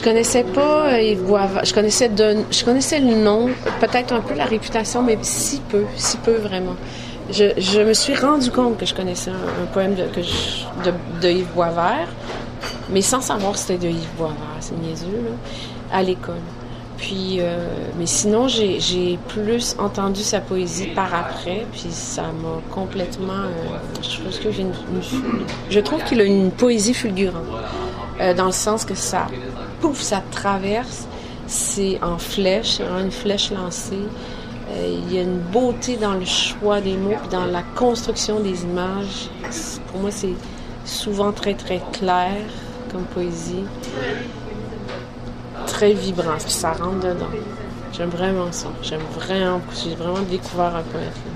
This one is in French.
connaissais pas Yves Boisvert. Je connaissais le nom, peut-être un peu la réputation, mais si peu vraiment. Je me suis rendu compte que je connaissais un poème de Yves Boisvert, mais sans savoir que c'était de Yves Boisvert, c'est niaiseux, là, à l'école. Puis, mais sinon, j'ai plus entendu sa poésie par après, puis ça m'a complètement... je trouve qu'il a une poésie fulgurante, dans le sens que ça traverse, c'est en flèche, c'est vraiment une flèche lancée. Il y a une beauté dans le choix des mots, puis dans la construction des images. Pour moi, c'est souvent très, très clair comme poésie. Très vibrant, puis ça rentre dedans. J'aime vraiment ça. J'ai vraiment découvert un poète.